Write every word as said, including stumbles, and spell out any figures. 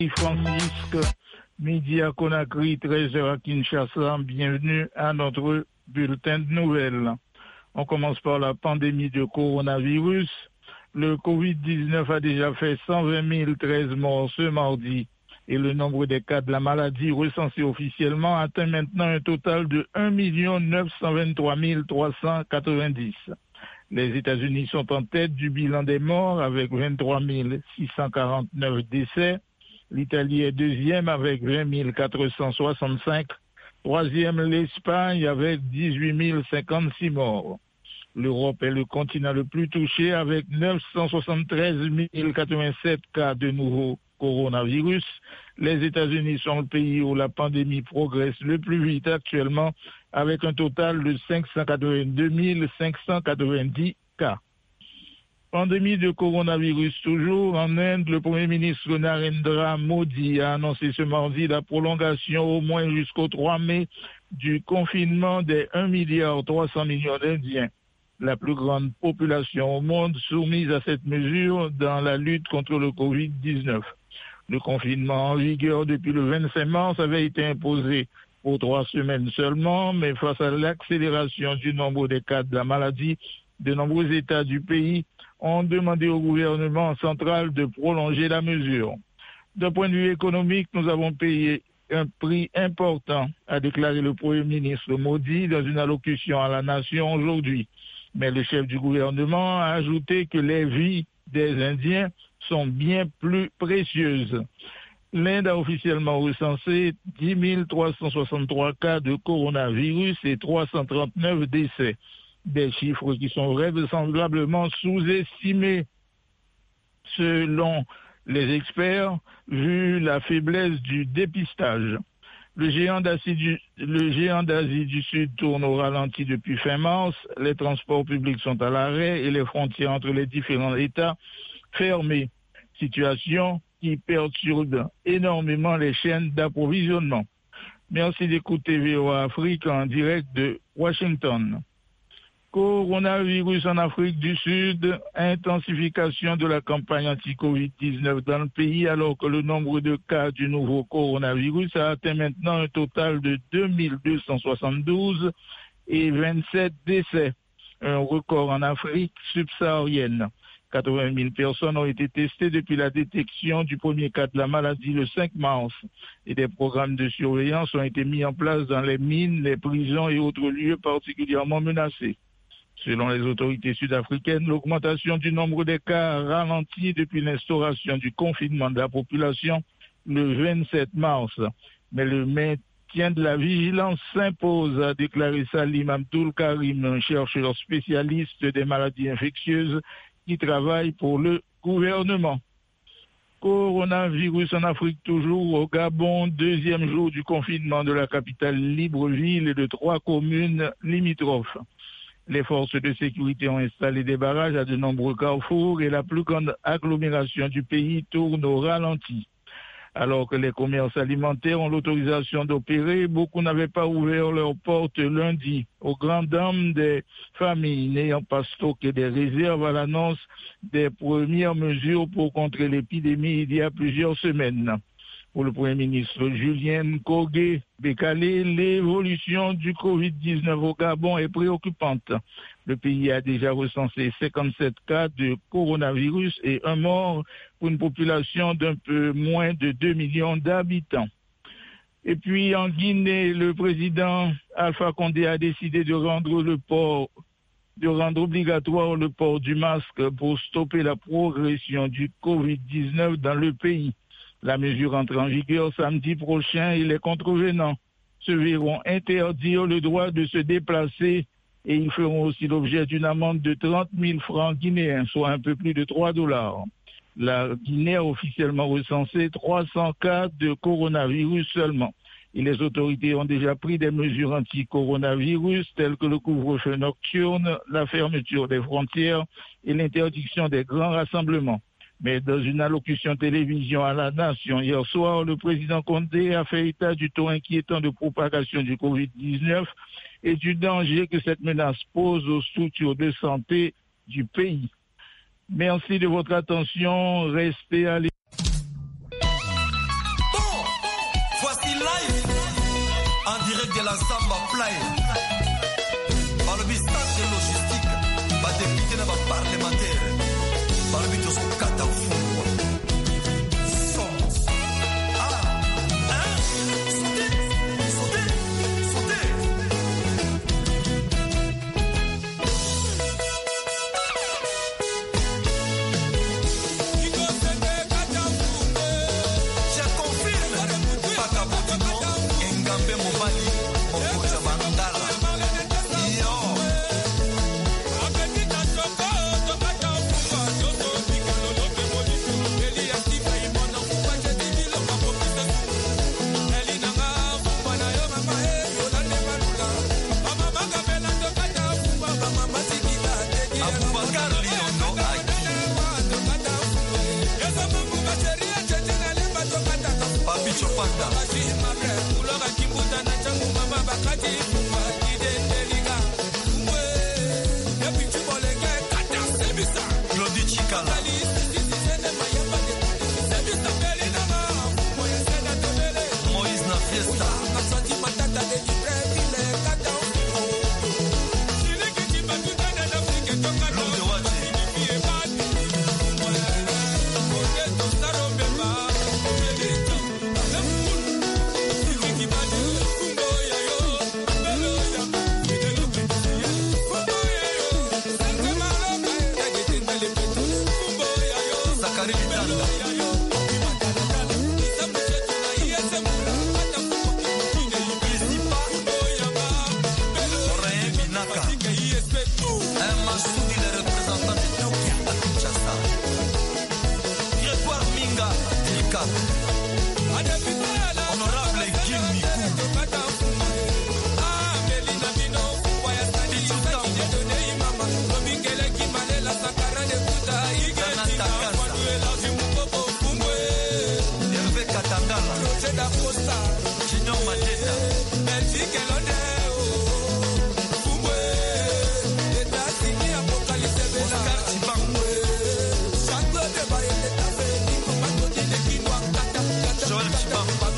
Francisque, midi à Conakry, treize heures à Kinshasa. Bienvenue à notre bulletin de nouvelles. On commence par la pandémie de coronavirus. Le covid dix-neuf a déjà fait cent vingt mille treize morts ce mardi et le nombre des cas de la maladie recensés officiellement atteint maintenant un total de un million neuf cent vingt-trois mille trois cent quatre-vingt-dix. Les États-Unis sont en tête du bilan des morts avec vingt-trois mille six cent quarante-neuf décès. L'Italie est deuxième avec vingt mille quatre cent soixante-cinq. Troisième, l'Espagne avec dix-huit mille cinquante-six morts. L'Europe est le continent le plus touché avec neuf cent soixante-treize mille quatre-vingt-sept cas de nouveaux coronavirus. Les États-Unis sont le pays où la pandémie progresse le plus vite actuellement avec un total de cinq cent quatre-vingt-deux mille cinq cent quatre-vingt-dix cas. Pandémie de coronavirus toujours. En Inde, le Premier ministre Narendra Modi a annoncé ce mardi la prolongation au moins jusqu'au trois mai du confinement des un milliard trois cents millions d'Indiens, la plus grande population au monde soumise à cette mesure dans la lutte contre le covid dix-neuf. Le confinement en vigueur depuis le vingt-cinq mars avait été imposé pour trois semaines seulement, mais face à l'accélération du nombre des cas de la maladie, de nombreux États du pays ont demandé au gouvernement central de prolonger la mesure. D'un point de vue économique, nous avons payé un prix important, a déclaré le Premier ministre Modi dans une allocution à la nation aujourd'hui. Mais le chef du gouvernement a ajouté que les vies des Indiens sont bien plus précieuses. L'Inde a officiellement recensé dix mille trois cent soixante-trois cas de coronavirus et trois cent trente-neuf décès. Des chiffres qui sont vraisemblablement sous-estimés selon les experts, vu la faiblesse du dépistage. Le géant d'Asie du, le géant d'Asie du Sud tourne au ralenti depuis fin mars. Les transports publics sont à l'arrêt et les frontières entre les différents États fermées. Situation qui perturbe énormément les chaînes d'approvisionnement. Merci d'écouter V O A Afrique en direct de Washington. Coronavirus en Afrique du Sud, intensification de la campagne anti-covid dix-neuf dans le pays alors que le nombre de cas du nouveau coronavirus a atteint maintenant un total de deux mille deux cent soixante-douze et vingt-sept décès, un record en Afrique subsaharienne. quatre-vingt mille personnes ont été testées depuis la détection du premier cas de la maladie le cinq mars et des programmes de surveillance ont été mis en place dans les mines, les prisons et autres lieux particulièrement menacés. Selon les autorités sud-africaines, l'augmentation du nombre des cas a ralenti depuis l'instauration du confinement de la population le vingt-sept mars. Mais le maintien de la vigilance s'impose, a déclaré Salim Abdul Karim, un chercheur spécialiste des maladies infectieuses qui travaille pour le gouvernement. Coronavirus en Afrique toujours, au Gabon, deuxième jour du confinement de la capitale Libreville et de trois communes limitrophes. Les forces de sécurité ont installé des barrages à de nombreux carrefours et la plus grande agglomération du pays tourne au ralenti. Alors que les commerces alimentaires ont l'autorisation d'opérer, beaucoup n'avaient pas ouvert leurs portes lundi, aux grandes dames des familles n'ayant pas stocké des réserves à l'annonce des premières mesures pour contrer l'épidémie il y a plusieurs semaines. Pour le Premier ministre Julien Kogé Bekale, l'évolution du covid dix-neuf au Gabon est préoccupante. Le pays a déjà recensé cinquante-sept cas de coronavirus et un mort pour une population d'un peu moins de deux millions d'habitants. Et puis en Guinée, le président Alpha Condé a décidé de rendre le port, de rendre obligatoire le port du masque pour stopper la progression du covid dix-neuf dans le pays. La mesure entre en vigueur samedi prochain et les contrevenants se verront interdire le droit de se déplacer et ils feront aussi l'objet d'une amende de trente mille francs guinéens, soit un peu plus de trois dollars. La Guinée a officiellement recensé trois cents cas de coronavirus seulement. Et les autorités ont déjà pris des mesures anti-coronavirus telles que le couvre-feu nocturne, la fermeture des frontières et l'interdiction des grands rassemblements. Mais dans une allocution télévision à la nation hier soir, le président Condé a fait état du taux inquiétant de propagation du covid dix-neuf et du danger que cette menace pose aux structures de santé du pays. Merci de votre attention. Restez à l'écoute. en direct de la Samba Play. Par le ministère de logistique, va député na ba parlementaire. Par le but de son catafou. Joel Chibamba.